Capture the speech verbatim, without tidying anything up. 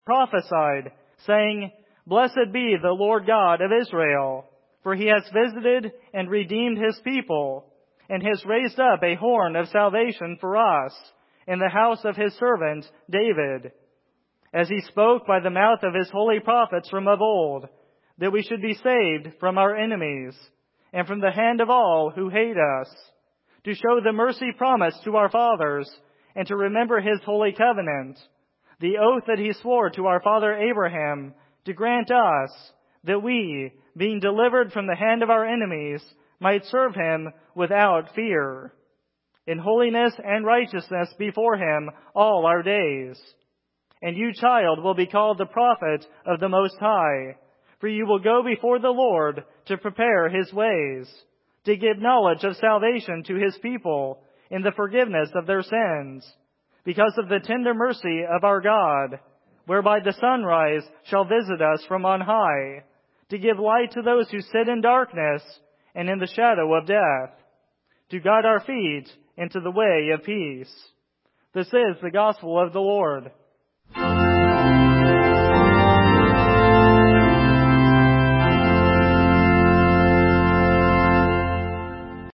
prophesied, saying, Blessed be the Lord God of Israel, for he has visited and redeemed his people, and has raised up a horn of salvation for us in the house of his servant David, as he spoke by the mouth of his holy prophets from of old, that we should be saved from our enemies, and from the hand of all who hate us, to show the mercy promised to our fathers, and to remember his holy covenant, the oath that he swore to our father Abraham, to grant us that we, being delivered from the hand of our enemies, might serve him without fear, in holiness and righteousness before him all our days. And you, child, will be called the prophet of the Most High, for you will go before the Lord to prepare his ways, to give knowledge of salvation to his people in the forgiveness of their sins, because of the tender mercy of our God, whereby the sunrise shall visit us from on high, to give light to those who sit in darkness and in the shadow of death, to guide our feet into the way of peace. This is the gospel of the Lord.